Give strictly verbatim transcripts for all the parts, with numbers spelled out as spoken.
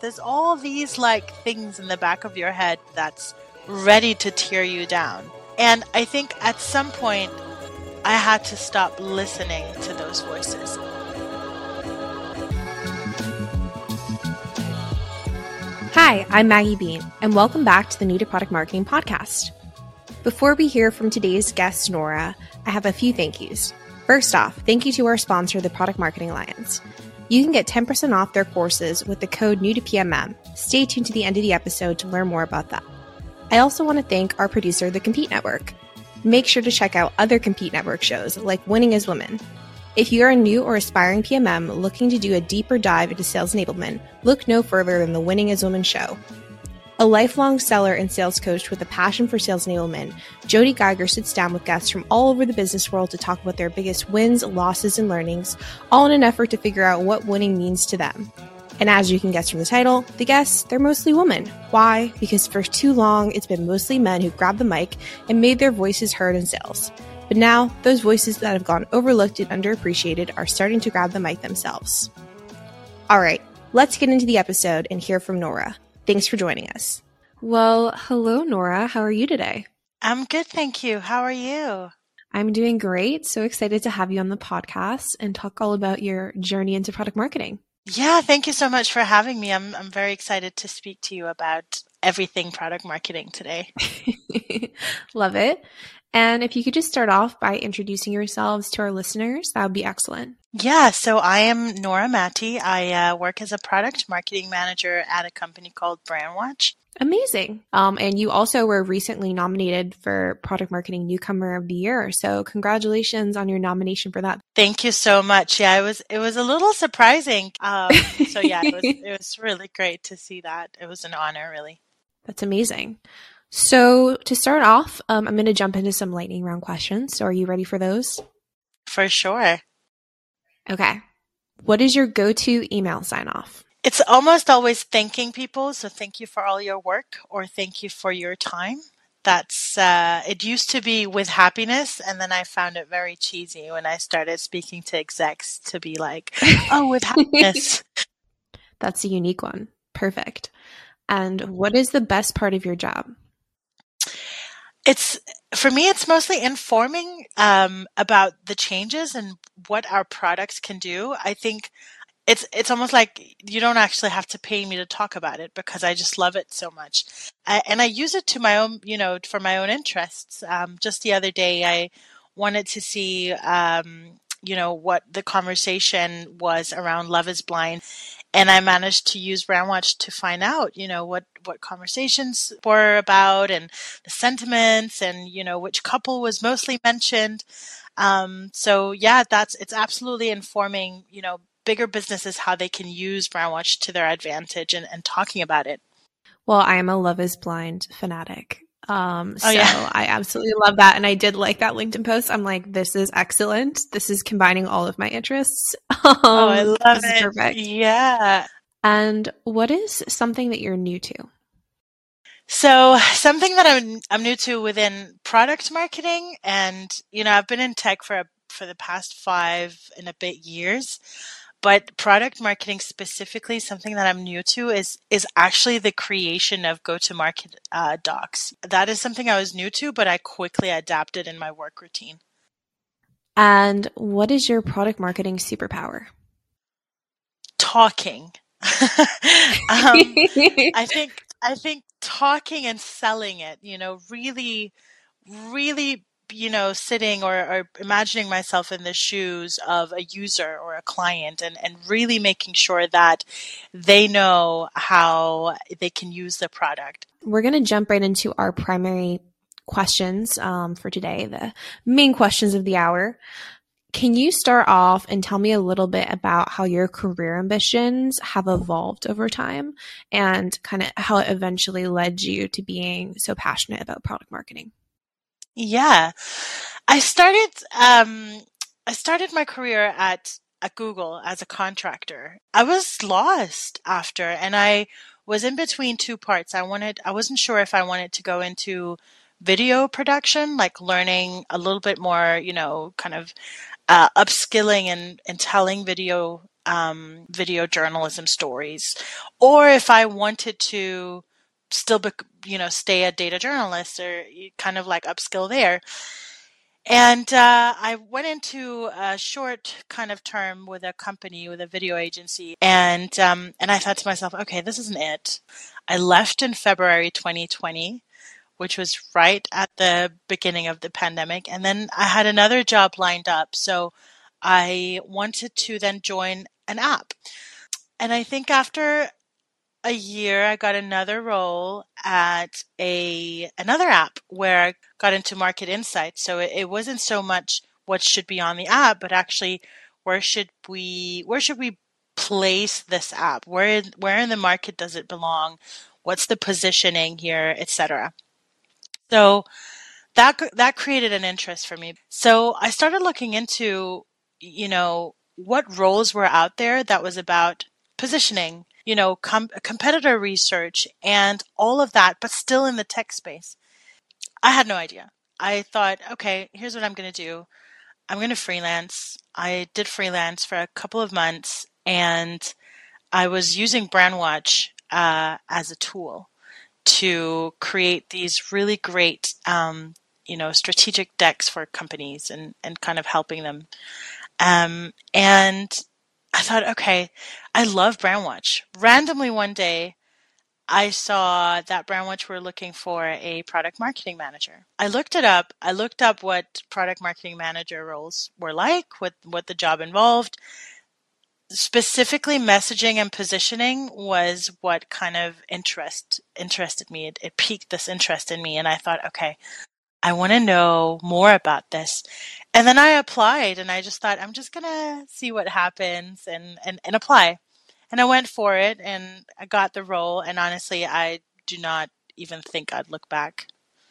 There's all these like things in the back of your head that's ready to tear you down. And I think at some point I had to stop listening to those voices. Hi, I'm Maggie Bean, and welcome back to the New to Product Marketing podcast. Before we hear from today's guest, Nora, I have a few thank yous. First off, thank you to our sponsor, the Product Marketing Alliance. You can get ten percent off their courses with the code new to P M M. Stay tuned to the end of the episode to learn more about that. I also want to thank our producer, the Compete Network. Make sure to check out other Compete Network shows like Winning as Women. If you are a new or aspiring P M M looking to do a deeper dive into sales enablement, look no further than the Winning as Women show. A lifelong seller and sales coach with a passion for sales enablement, Jody Geiger sits down with guests from all over the business world to talk about their biggest wins, losses, and learnings, all in an effort to figure out what winning means to them. And as you can guess from the title, the guests, they're mostly women. Why? Because for too long, it's been mostly men who grabbed the mic and made their voices heard in sales. But now, those voices that have gone overlooked and underappreciated are starting to grab the mic themselves. All right, let's get into the episode and hear from Nora. Thanks for joining us. Well, hello, Nora. How are you today? I'm good, thank you. How are you? I'm doing great. So excited to have you on the podcast and talk all about your journey into product marketing. Yeah, thank you so much for having me. I'm I'm very excited to speak to you about everything product marketing today. Love it. And if you could just start off by introducing yourselves to our listeners, that would be excellent. Yeah, so I am Nora Matti. I uh, work as a product marketing manager at a company called Brandwatch. Amazing. Um, and you also were recently nominated for Product Marketing Newcomer of the Year. So congratulations on your nomination for that. Thank you so much. Yeah, it was it was a little surprising. Um, so yeah, it was it was really great to see that. It was an honor, really. That's amazing. So to start off, um, I'm going to jump into some lightning round questions. So are you ready for those? For sure. Okay. What is your go-to email sign-off? It's almost always thanking people. So thank you for all your work or thank you for your time. That's, uh, it used to be with happiness. And then I found it very cheesy when I started speaking to execs to be like, oh, with happiness. That's a unique one. Perfect. And what is the best part of your job? It's, for me, it's mostly informing um, about the changes and what our products can do. I think It's it's almost like you don't actually have to pay me to talk about it because I just love it so much. I, and I use it to my own, you know, for my own interests. Um, just the other day, I wanted to see, um, you know, what the conversation was around Love is Blind. And I managed to use Brandwatch to find out, you know, what, what conversations were about and the sentiments and, you know, which couple was mostly mentioned. Um, so yeah, that's, it's absolutely informing, you know, bigger businesses, how they can use Brandwatch to their advantage and, and talking about it. Well, I am a Love is Blind fanatic. Um, so oh, yeah. I absolutely love that. And I did like that LinkedIn post. I'm like, this is excellent. This is combining all of my interests. Um, oh, I love this it. Is perfect. Yeah. And what is something that you're new to? So something that I'm, I'm new to within product marketing, and, you know, I've been in tech for, a, for the past five and a bit years. But product marketing specifically, something that I'm new to is is actually the creation of go-to-market uh, docs. That is something I was new to, but I quickly adapted in my work routine. And what is your product marketing superpower? Talking. um, I think I think talking and selling it. You know, really, really. you know, sitting or, or imagining myself in the shoes of a user or a client and, and really making sure that they know how they can use the product. We're going to jump right into our primary questions um, for today, the main questions of the hour. Can you start off and tell me a little bit about how your career ambitions have evolved over time and kind of how it eventually led you to being so passionate about product marketing? Yeah, I started. Um, I started my career at at Google as a contractor. I was lost after, and I was in between two parts. I wanted. I wasn't sure if I wanted to go into video production, like learning a little bit more, you know, kind of uh, upskilling and and telling video um, video journalism stories, or if I wanted to still, be, you know, stay a data journalist or kind of like upskill there. And uh, I went into a short kind of term with a company, with a video agency, and um, and I thought to myself, okay, this isn't it. I left in February twenty twenty, which was right at the beginning of the pandemic, and then I had another job lined up, so I wanted to then join an app. And I think after a year, I got another role at a another app where I got into market insights. So it, it wasn't so much what should be on the app, but actually where should we where should we place this app? Where where in the market does it belong? What's the positioning here, et cetera. So that that created an interest for me. So I started looking into, you know, what roles were out there that was about positioning, you know, com- competitor research and all of that, but still in the tech space. I had no idea. I thought, okay, here's what I'm going to do. I'm going to freelance. I did freelance for a couple of months, and I was using Brandwatch uh, as a tool to create these really great, um, you know, strategic decks for companies and, and kind of helping them. Um, and I thought, okay, I love Brandwatch. Randomly one day, I saw that Brandwatch were looking for a product marketing manager. I looked it up. I looked up what product marketing manager roles were like, what, what the job involved. Specifically, messaging and positioning was what kind of interest interested me. It, it piqued this interest in me, and I thought, okay, I want to know more about this. And then I applied, and I just thought, I'm just gonna see what happens and and, and apply. And I went for it, and I got the role. And honestly, I do not even think I'd look back.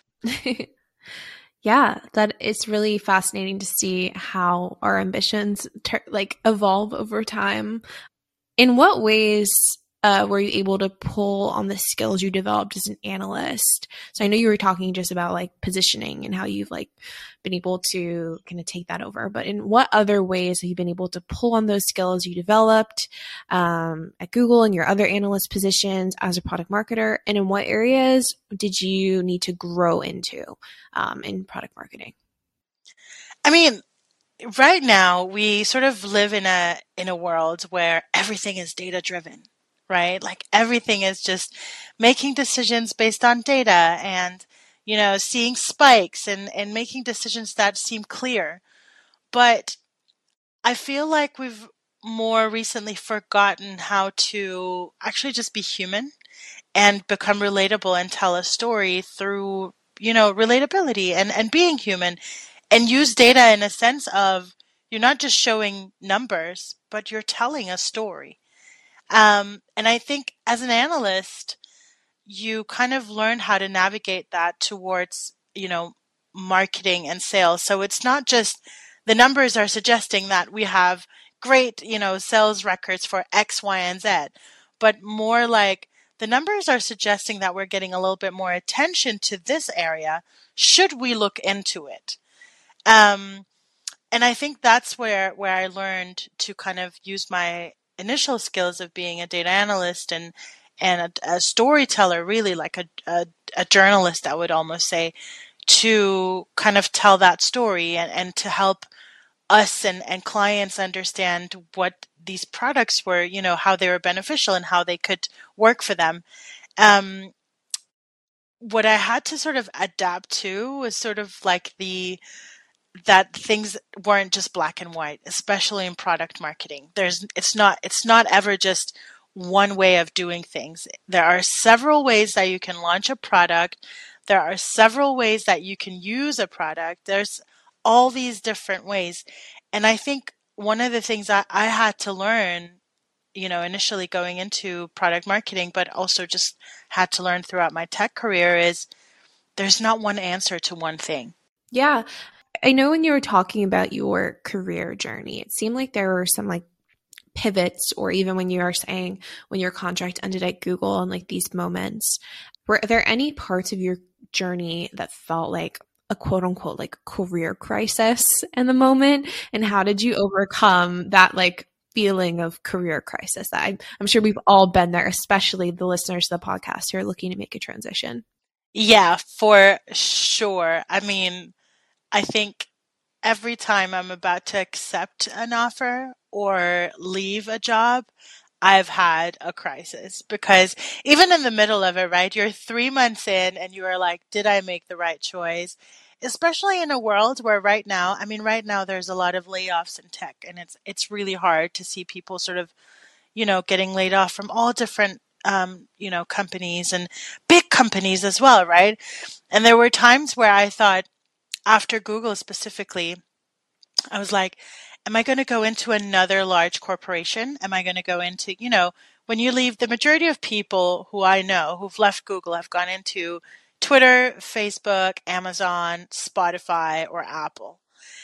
Yeah, that it's really fascinating to see how our ambitions ter- like evolve over time. In what ways uh, were you able to pull on the skills you developed as an analyst? So I know you were talking just about like positioning and how you've like been able to kind of take that over, but in what other ways have you been able to pull on those skills you developed um, at Google and your other analyst positions as a product marketer? And in what areas did you need to grow into um, in product marketing? I mean, right now we sort of live in a in a world where everything is data driven, right? Like everything is just making decisions based on data and, you know, seeing spikes and, and making decisions that seem clear. But I feel like we've more recently forgotten how to actually just be human and become relatable and tell a story through, you know, relatability and, and being human, and use data in a sense of you're not just showing numbers, but you're telling a story. Um, and I think as an analyst, you kind of learn how to navigate that towards, you know, marketing and sales. So it's not just the numbers are suggesting that we have great, you know, sales records for X, Y, and Z, but more like the numbers are suggesting that we're getting a little bit more attention to this area. Should we look into it? Um, and I think that's where, where I learned to kind of use my initial skills of being a data analyst and and a, a storyteller, really like a, a, a journalist, I would almost say, to kind of tell that story and, and to help us and, and clients understand what these products were, you know, how they were beneficial and how they could work for them. Um, what I had to sort of adapt to was sort of like the that things weren't just black and white, especially in product marketing. There's it's not it's not ever just one way of doing things. There are several ways that you can launch a product. There are several ways that you can use a product. There's all these different ways. And I think one of the things I, I had to learn, you know, initially going into product marketing, but also just had to learn throughout my tech career is there's not one answer to one thing. Yeah. I know when you were talking about your career journey, it seemed like there were some like pivots, or even when you were saying when your contract ended at Google and like these moments, were there any parts of your journey that felt like a quote unquote like career crisis in the moment? And how did you overcome that like feeling of career crisis. I, I'm sure we've all been there, especially the listeners to the podcast who are looking to make a transition. Yeah, for sure. I mean, I think every time I'm about to accept an offer or leave a job, I've had a crisis because even in the middle of it, right? You're three months in and you are like, did I make the right choice? Especially in a world where right now, I mean, right now there's a lot of layoffs in tech and it's, it's really hard to see people sort of, you know, getting laid off from all different, um, you know, companies and big companies as well, right? And there were times where I thought after Google specifically, I was like, am I going to go into another large corporation? Am I going to go into, you know, when you leave, the majority of people who I know who've left Google have gone into Twitter, Facebook, Amazon, Spotify, or Apple.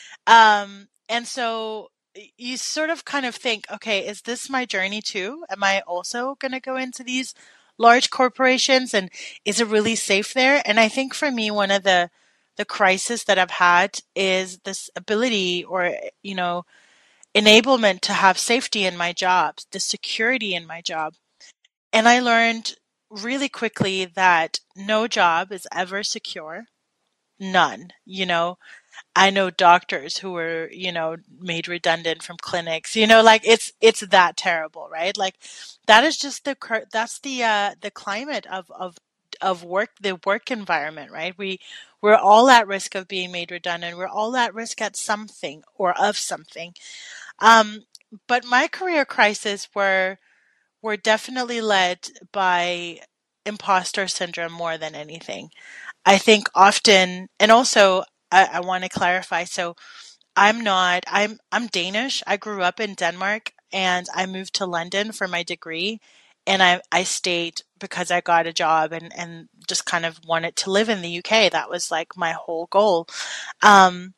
Um, and so you sort of kind of think, okay, is this my journey too? Am I also going to go into these large corporations and is it really safe there? And I think for me, one of the the crisis that I've had is this ability or, you know, enablement to have safety in my job, the security in my job. And I learned really quickly that no job is ever secure. None, you know, I know doctors who were, you know, made redundant from clinics. You know, like it's it's that terrible, right? Like that is just the that's the uh the climate of of of work, the work environment, right? We we're all at risk of being made redundant. We're all at risk at something or of something. Um, but my career crisis were were definitely led by imposter syndrome more than anything. I think often, and also I, I want to clarify. So I'm not, I'm, I'm Danish. I grew up in Denmark and I moved to London for my degree. And I, I stayed because I got a job and, and just kind of wanted to live in the U K. That was like my whole goal. Um,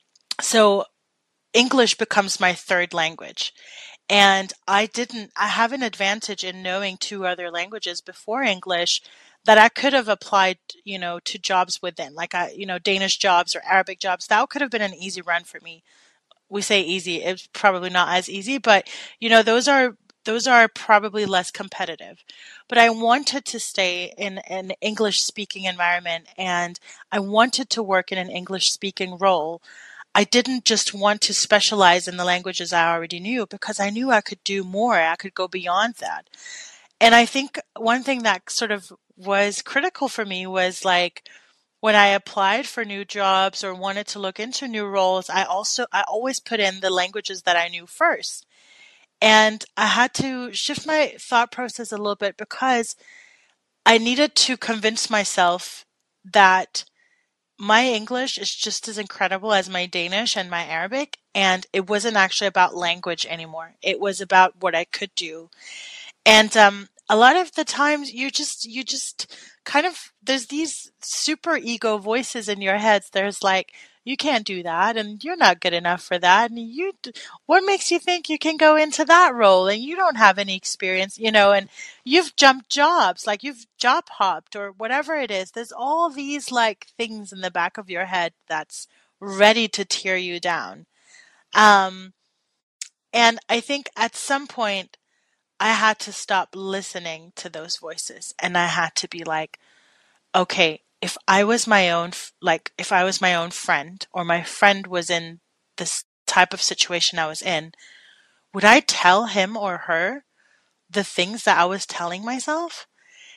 so English becomes my third language. And I didn't, I have an advantage in knowing two other languages before English that I could have applied, you know, to jobs within, like I, you know, Danish jobs or Arabic jobs. That could have been an easy run for me. We say easy, it's probably not as easy, but you know, those are, those are probably less competitive. But I wanted to stay in an English speaking environment and I wanted to work in an English speaking role. I didn't just want to specialize in the languages I already knew because I knew I could do more. I could go beyond that. And I think one thing that sort of was critical for me was like when I applied for new jobs or wanted to look into new roles, I also, I always put in the languages that I knew first. And I had to shift my thought process a little bit because I needed to convince myself that my English is just as incredible as my Danish and my Arabic, and it wasn't actually about language anymore. It was about what I could do. And um, a lot of the times you just you just kind of there's these super ego voices in your heads. There's like you can't do that, and you're not good enough for that, and you what makes you think you can go into that role, and you don't have any experience, you know, and you've jumped jobs, like you've job hopped or whatever it is. There's all these like things in the back of your head that's ready to tear you down. Um, and I think at some point I had to stop listening to those voices and I had to be like, okay, if I was my own, like, if I was my own friend or my friend was in this type of situation I was in, would I tell him or her the things that I was telling myself?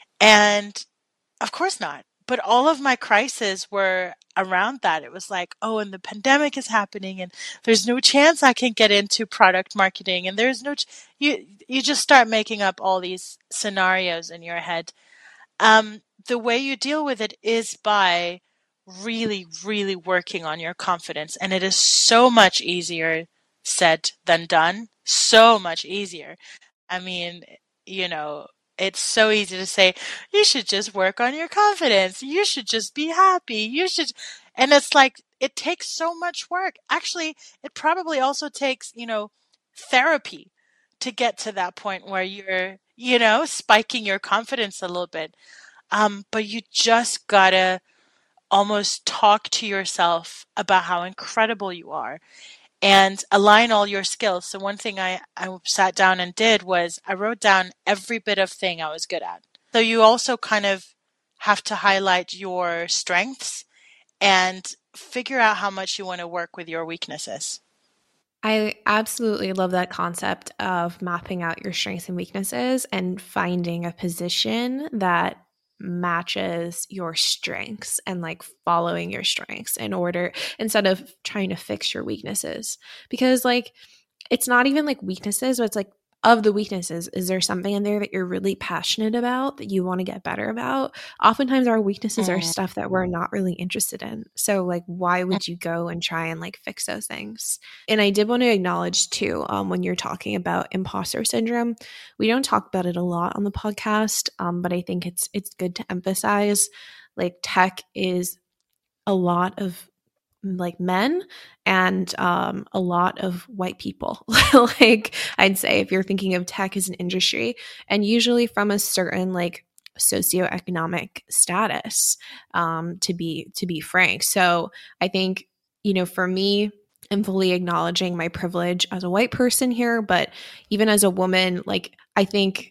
And of course not. But all of my crises were around that. It was like, oh, and the pandemic is happening, and there's no chance I can get into product marketing, and there's no ch- you. You just start making up all these scenarios in your head. Um, the way you deal with it is by really, really working on your confidence, and it is so much easier said than done. So much easier. I mean, you know, it's so easy to say, you should just work on your confidence. You should just be happy. You should. And it's like, it takes so much work. Actually, it probably also takes, you know, therapy to get to that point where you're, you know, spiking your confidence a little bit. Um, but you just gotta almost talk to yourself about how incredible you are and align all your skills. So one thing I, I sat down and did was I wrote down every bit of thing I was good at. So you also kind of have to highlight your strengths and figure out how much you want to work with your weaknesses. I absolutely love that concept of mapping out your strengths and weaknesses and finding a position that matches your strengths and like following your strengths in order instead of trying to fix your weaknesses. Because like it's not even like weaknesses, but it's like of the weaknesses, is there something in there that you're really passionate about that you want to get better about? Oftentimes our weaknesses are Mm. stuff that we're not really interested in. So like why would you go and try and like fix those things? And I did want to acknowledge too, um, when you're talking about imposter syndrome, we don't talk about it a lot on the podcast, um, but I think it's it's good to emphasize like tech is a lot of like men and um, a lot of white people. Like I'd say if you're thinking of tech as an industry, and usually from a certain like socioeconomic status, um, to be to be frank. So I think, you know, for me, I'm fully acknowledging my privilege as a white person here, but even as a woman, like I think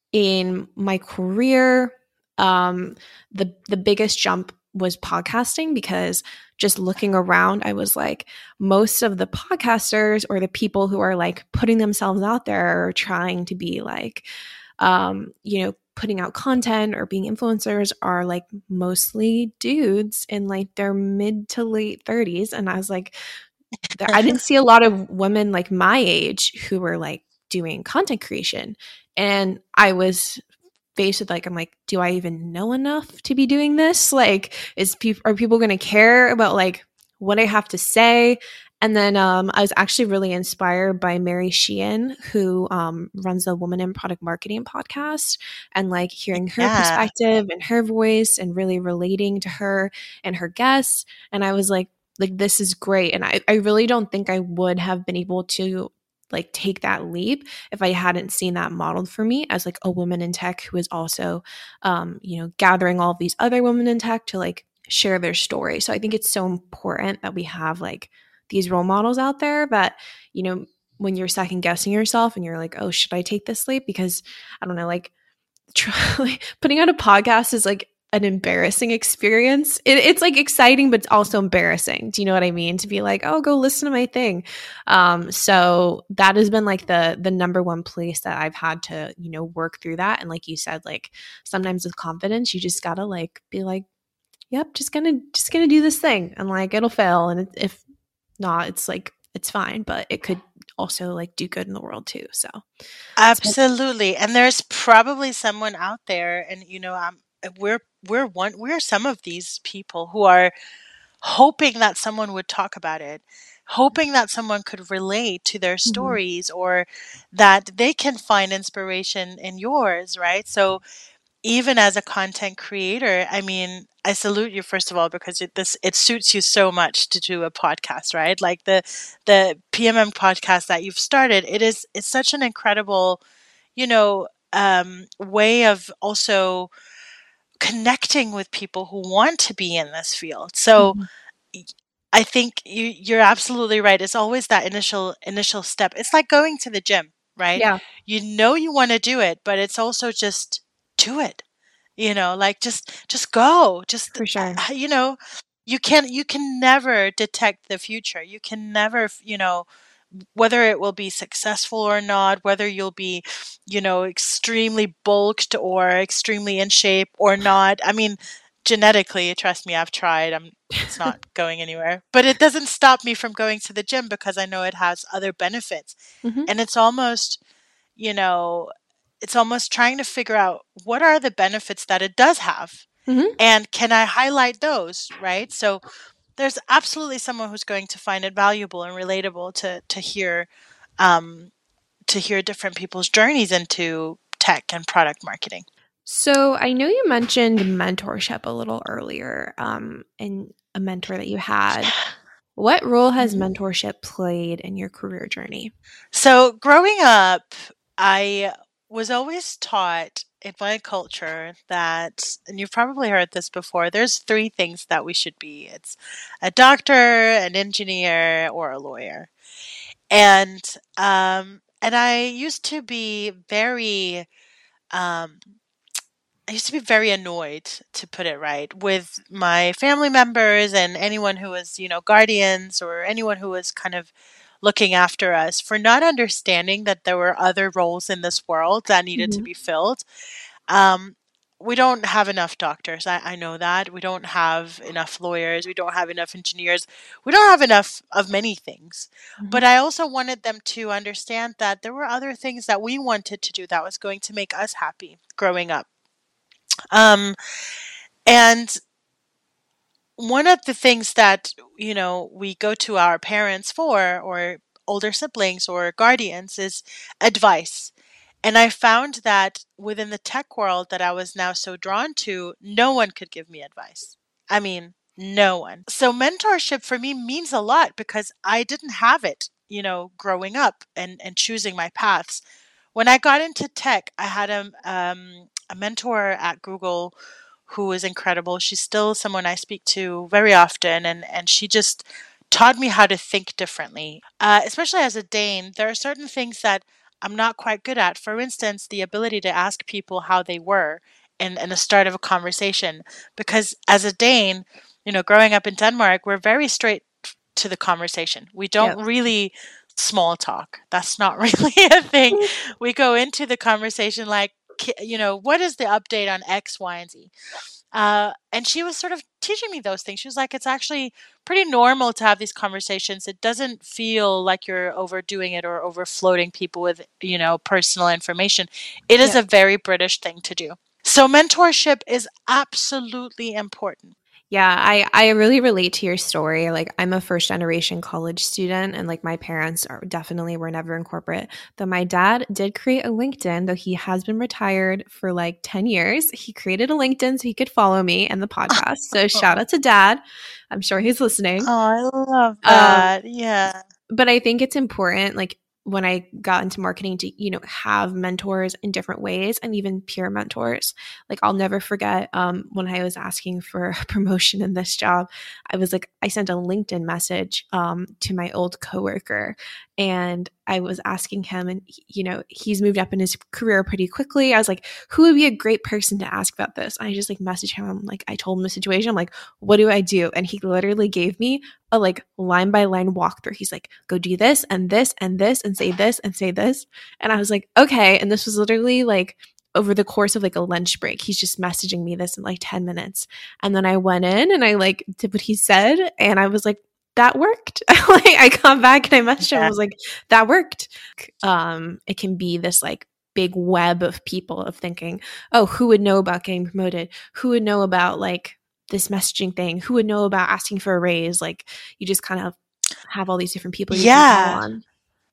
in my career, um, the the biggest jump was podcasting, because just looking around, I was like, most of the podcasters or the people who are like putting themselves out there or trying to be like, um, you know, putting out content or being influencers are like mostly dudes in like their mid to late thirties. And I was like, there, I didn't see a lot of women like my age who were like doing content creation. And I was faced with like, I'm like, do I even know enough to be doing this? Like, is people are people going to care about like what I have to say? And then um, I was actually really inspired by Mary Sheehan, who um, runs the Woman in Product Marketing podcast, and like hearing her Yeah. perspective and her voice and really relating to her and her guests. And I was like, like, this is great. And I, I really don't think I would have been able to like take that leap if I hadn't seen that modeled for me as like a woman in tech who is also, um, you know, gathering all of these other women in tech to like share their story. So I think it's so important that we have like these role models out there that, you know, when you're second guessing yourself and you're like, oh, should I take this leap? Because I don't know, like, try, putting out a podcast is like an embarrassing experience. It, it's like exciting, but it's also embarrassing. Do you know what I mean? To be like, oh, go listen to my thing. Um, so that has been like the the number one place that I've had to, you know, work through that. And like you said, like sometimes with confidence, you just gotta like be like, yep, just gonna just gonna do this thing, and like it'll fail, and if not, it's like it's fine, but it could also like do good in the world too. So, so Absolutely. And there's probably someone out there, and you know, um, we're we're one we're some of these people who are hoping that someone would talk about it, hoping that someone could relate to their mhm. stories, or that they can find inspiration in yours, right? So even as a content creator, I mean, I salute you first of all because it, this it suits you so much to do a podcast, right? Like the the P M M podcast that you've started, it is it's such an incredible, you know, um, way of also connecting with people who want to be in this field. So Mhm. y- I think you you're absolutely right. It's always that initial initial step. It's like going to the gym, right? Yeah, You know you want to do it, but it's also just do it. You know, like just just go. Just for sure. uh, you know, you can you can never detect the future. You can never, you know, whether it will be successful or not, whether you'll be, you know, extremely bulked or extremely in shape or not. I mean, genetically, trust me, I've tried. I'm it's not going anywhere. But it doesn't stop me from going to the gym because I know it has other benefits. Mhm. And it's almost, you know, it's almost trying to figure out what are the benefits that it does have Mhm. and can I highlight those, right? So there's absolutely someone who's going to find it valuable and relatable to to hear um, to hear different people's journeys into tech and product marketing. So I know you mentioned mentorship a little earlier, um, and a mentor that you had. What role has Mhm. mentorship played in your career journey? So growing up, I was always taught in my culture that, and you've probably heard this before, there's three things that we should be. It's a doctor, an engineer, or a lawyer. And um, and I used to be very um, I used to be very annoyed, to put it right, with my family members and anyone who was, you know, guardians or anyone who was kind of looking after us for not understanding that there were other roles in this world that needed to Mhm. be filled. Um, we don't have enough doctors. I, I know that. We don't have enough lawyers. We don't have enough engineers. We don't have enough of many things. Mhm. But I also wanted them to understand that there were other things that we wanted to do that was going to make us happy growing up. Um, and one of the things that, you know, we go to our parents for, or older siblings or guardians, is advice. And I found that within the tech world that I was now so drawn to, no one could give me advice. I mean, no one. So mentorship for me means a lot because I didn't have it, you know, growing up and, and choosing my paths. When I got into tech, I had a, um, a mentor at Google who is incredible. She's still someone I speak to very often, and, and she just taught me how to think differently. Uh, especially as a Dane, there are certain things that I'm not quite good at. For instance, the ability to ask people how they were in, in the start of a conversation. Because as a Dane, you know, growing up in Denmark, we're very straight to the conversation. We don't Yep. really small talk. That's not really a thing. We go into the conversation like, you know, what is the update on X, Y, and Z? Uh, and she was sort of teaching me those things. She was like, it's actually pretty normal to have these conversations. It doesn't feel like you're overdoing it or overfloating people with, you know, personal information. It is Yep. a very British thing to do. So mentorship is absolutely important. Yeah, I I really relate to your story. Like I'm a first generation college student and like my parents are definitely were never in corporate. Though my dad did create a LinkedIn, though he has been retired for like ten years. He created a LinkedIn so he could follow me and the podcast. So shout Oh, out to dad. I'm sure he's listening. I love Um that. Yeah. but I think it's important, like when I got into marketing, to, you know, have mentors in different ways and even peer mentors. Like I'll never forget um, when I was asking for a promotion in this job, I was like, I sent a LinkedIn message um, to my old coworker and I was asking him, and you know, he's moved up in his career pretty quickly. I was like, who would be a great person to ask about this? And I just like messaged him. I'm like, I told him the situation. I'm like, what do I do? And he literally gave me a like line by line walkthrough. He's like, go do this and this and this and say this and say this. And I was like, okay. And this was literally like over the course of like a lunch break. He's just messaging me this in like ten minutes. And then I went in and I like did what he said. And I was like, that worked. Like I come back and I messaged him. I Yeah. was like, that worked. Um, it can be this like big web of people of thinking, oh, who would know about getting promoted? Who would know about like this messaging thing? Who would know about asking for a raise? Like you just kind of have all these different people you can call Yeah. on.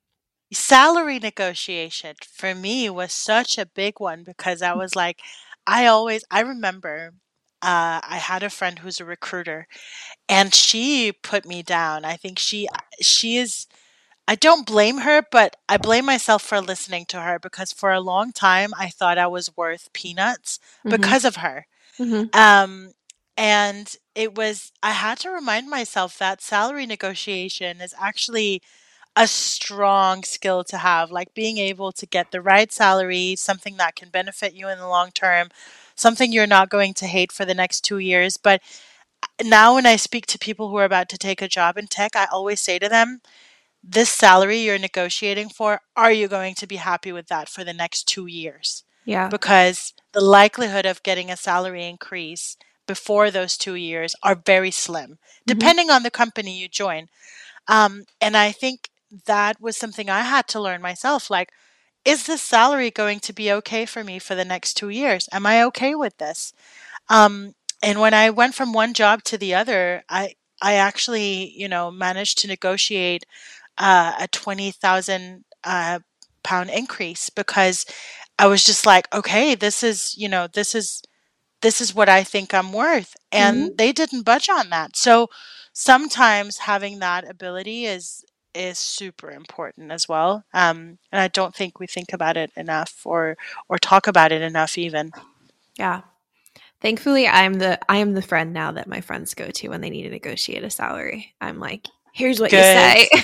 Salary negotiation for me was such a big one because I was like, I always, I remember uh, I had a friend who's a recruiter and she put me down. I think she, she is, I don't blame her, but I blame myself for listening to her because for a long time I thought I was worth peanuts Mm-hmm. because of her. Mm-hmm. Um, and it was, I had to remind myself that salary negotiation is actually a strong skill to have, like being able to get the right salary, something that can benefit you in the long term, something you're not going to hate for the next two years. But now, when I speak to people who are about to take a job in tech, I always say to them, this salary you're negotiating for, are you going to be happy with that for the next two years? Yeah. Because the likelihood of getting a salary increase before those two years are very slim, Mm-hmm. depending on the company you join. Um, and I think that was something I had to learn myself. Like, is this salary going to be okay for me for the next two years? Am I okay with this? Um, and when I went from one job to the other, I I actually, you know, managed to negotiate uh, a twenty thousand uh, pound increase because I was just like, okay, this is, you know, this is this is what I think I'm worth. Mm-hmm. And they didn't budge on that. So sometimes having that ability is is super important as well. Um, and I don't think we think about it enough or or talk about it enough even. Yeah. Thankfully, I'm the I am the friend now that my friends go to when they need to negotiate a salary. I'm like, here's what you Good. say.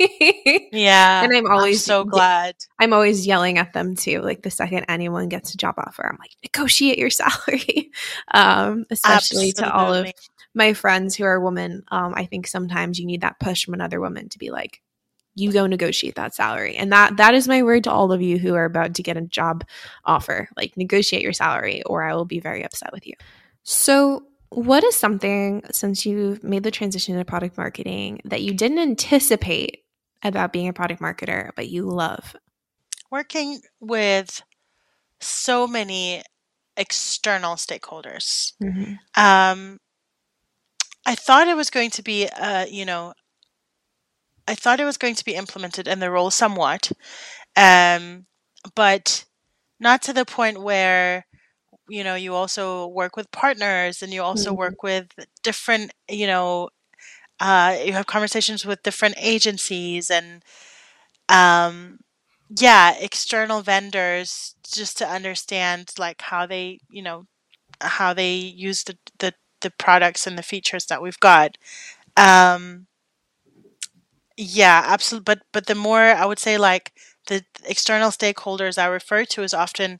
Yeah, And I'm I'm always so glad. I'm always yelling at them too. Like the second anyone gets a job offer, I'm like, negotiate your salary. um, especially to all of Absolutely. my friends who are women. Um, I think sometimes you need that push from another woman to be like, you go negotiate that salary. And that that is my word to all of you who are about to get a job offer. Like negotiate your salary or I will be very upset with you. So what is something, since you've made the transition to product marketing, that you didn't anticipate about being a product marketer, but you love? Working with so many external stakeholders. Mm-hmm. Um, I thought it was going to be, uh, you know, I thought it was going to be implemented in the role somewhat, um, but not to the point where, you know, you also work with partners and you also Mm-hmm. work with different, you know, uh, you have conversations with different agencies and, um, yeah, external vendors just to understand like how they, you know, how they use the the, the products and the features that we've got. Um, yeah, absolutely. But but the more I would say like the external stakeholders I refer to is often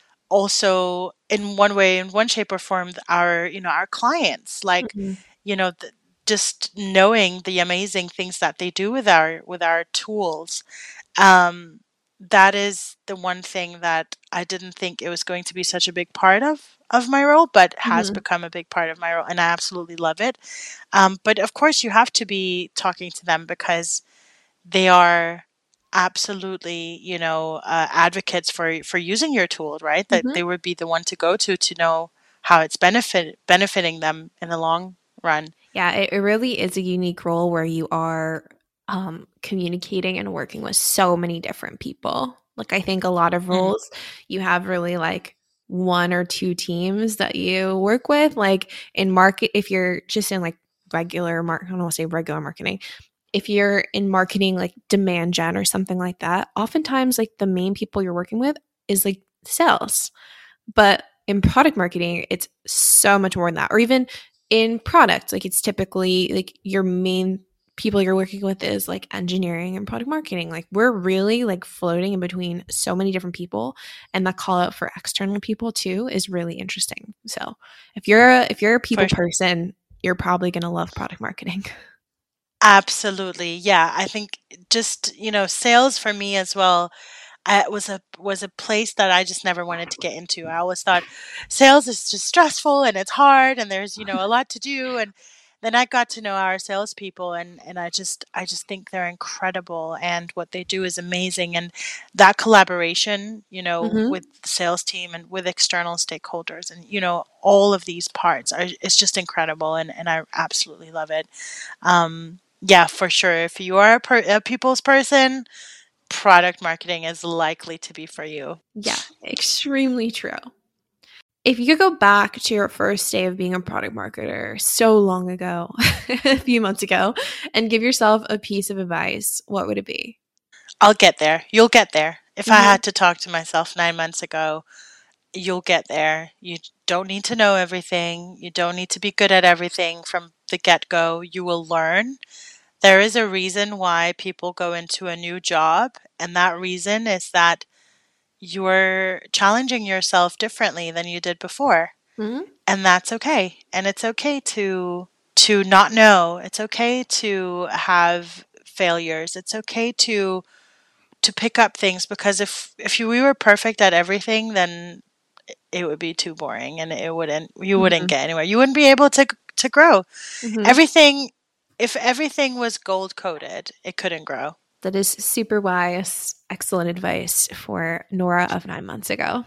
also in one way, in one shape or form, our you know our clients. Like Mm-hmm. you know th- just knowing the amazing things that they do with our with our tools. Um, that is the one thing that I didn't think it was going to be such a big part of of my role, but has Mm-hmm. become a big part of my role, and I absolutely love it. Um, but of course, you have to be talking to them because they are absolutely, you know, uh, advocates for for using your tool, right? That Mm-hmm. they would be the one to go to to know how it's benefit benefiting them in the long run. Yeah, it, it really is a unique role where you are um, communicating and working with so many different people. Like, I think a lot of Mhm. roles, you have really like one or two teams that you work with. Like in market, if you're just in like regular market, I don't want to say regular marketing. If you're in marketing, like demand gen or something like that, oftentimes like the main people you're working with is like sales. But in product marketing, it's so much more than that. Or even in product, like it's typically like your main people you're working with is like engineering and product marketing. Like we're really like floating in between so many different people, and the call out for external people too is really interesting. So if you're a, if you're a people For person, you're probably going to love product marketing. absolutely, yeah. I think just you know, sales for me as well I was a was a place that I just never wanted to get into. I always thought sales is just stressful and it's hard and there's, you know, a lot to do. And then I got to know our salespeople and, and I just I just think they're incredible and what they do is amazing. And that collaboration, you know, Mm-hmm. with the sales team and with external stakeholders and, you know, all of these parts are it's just incredible and, and I absolutely love it. Um, yeah, for sure. If you are a, per, a people's person, product marketing is likely to be for you. Yeah, extremely true. If you could go back to your first day of being a product marketer so long ago, a few months ago, and give yourself a piece of advice, what would it be? I'll get there. You'll get there. If I Mm-hmm. had to talk to myself nine months ago, you'll get there. You don't need to know everything. You don't need to be good at everything from the get go. You will learn. There is a reason why people go into a new job, and that reason is that you're challenging yourself differently than you did before. Mm-hmm. And that's okay. And it's okay to to not know. It's okay to have failures. It's okay to to pick up things because if if you, we were perfect at everything, then it would be too boring and it wouldn't you wouldn't Mm-hmm. get anywhere. You wouldn't be able to to grow. Mm-hmm. Everything if everything was gold coated, it couldn't grow. That is super wise, excellent advice for Nora of nine months ago.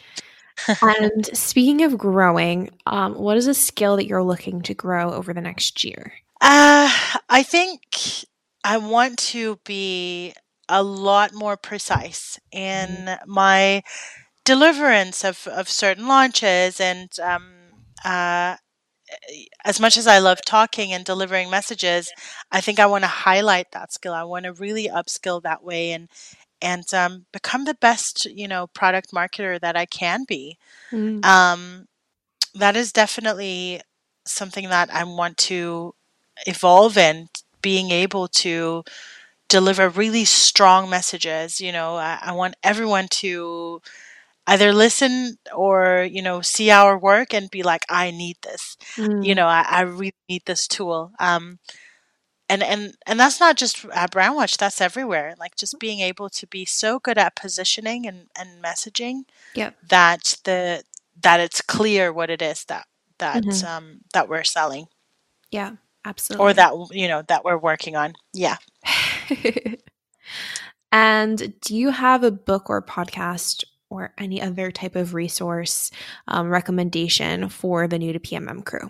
And speaking of growing, um, what is a skill that you're looking to grow over the next year? Uh, I think I want to be a lot more precise in my deliverance of, of certain launches and um, uh, as much as I love talking and delivering messages, I think I want to highlight that skill. I want to really upskill that way and and um, become the best, you know, product marketer that I can be. Mm-hmm. Um, that is definitely something that I want to evolve in being able to deliver really strong messages. You know, I, I want everyone to either listen or, you know, see our work and be like, I need this. You Mm. know, I, I really need this tool. Um, and, and, and that's not just at Brandwatch, that's everywhere. Like just being able to be so good at positioning and, and messaging Yep. that the, that it's clear what it is that, that, Mhm. um, that we're selling Yeah, or absolutely. that, you know, that we're working on. Yeah. And do you have a book or podcast or any other type of resource um, recommendation for the new to P M M crew?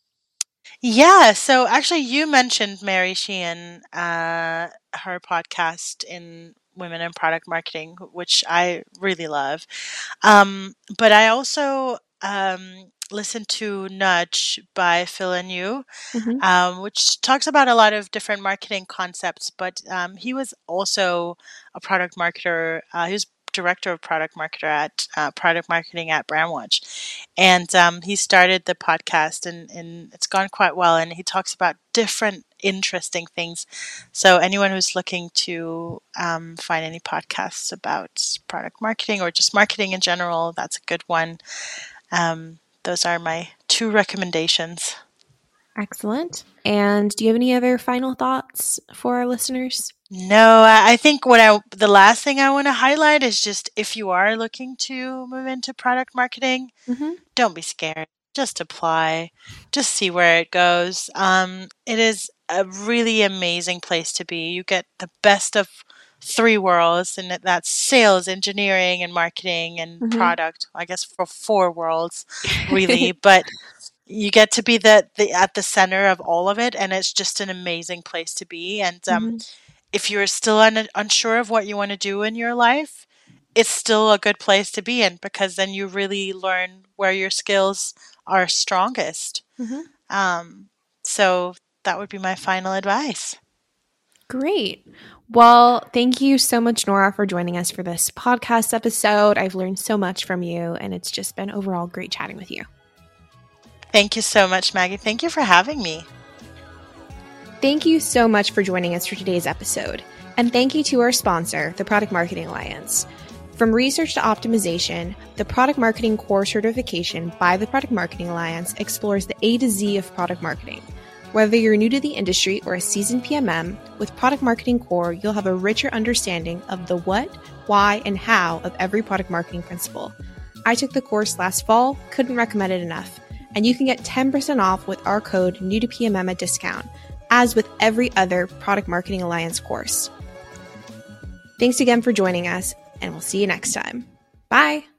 Yeah, so actually you mentioned Mary Sheehan, uh, her podcast in Women in Product Marketing, which I really love. Um, but I also um, listened to Nudge by Phil and You, Mm-hmm. um, which talks about a lot of different marketing concepts. But um, he was also a product marketer. Uh, he was director of product marketer at uh, product marketing at Brandwatch, and um, he started the podcast, and, and it's gone quite well. And he talks about different interesting things. So anyone who's looking to um, find any podcasts about product marketing or just marketing in general, that's a good one. Um, those are my two recommendations. Excellent. And do you have any other final thoughts for our listeners? No, I I think what I the last thing I want to highlight is just if you are looking to move into product marketing, Mm-hmm. don't be scared. Just apply. Just see where it goes. Um, it is a really amazing place to be. You get the best of three worlds, and that- that's sales, engineering, and marketing and Mm-hmm. product. I guess for four worlds, really, but you get to be the, the at the center of all of it, and it's just an amazing place to be. And um, Mm-hmm. if you're still un- unsure of what you want to do in your life, it's still a good place to be in because then you really learn where your skills are strongest. Mm-hmm. Um, so that would be my final advice. Great. Well, thank you so much, Nora, for joining us for this podcast episode. I've learned so much from you, and it's just been overall great chatting with you. Thank you so much, Maggie. Thank you for having me. Thank you so much for joining us for today's episode. And thank you to our sponsor, the Product Marketing Alliance. From research to optimization, the Product Marketing Core certification by the Product Marketing Alliance explores the A to Z of product marketing. Whether you're new to the industry or a seasoned P M M, with Product Marketing Core, you'll have a richer understanding of the what, why, and how of every product marketing principle. I took the course last fall, couldn't recommend it enough, and you can get ten percent off with our code new to P M M at discount, as with every other Product Marketing Alliance course. Thanks again for joining us, and we'll see you next time. Bye!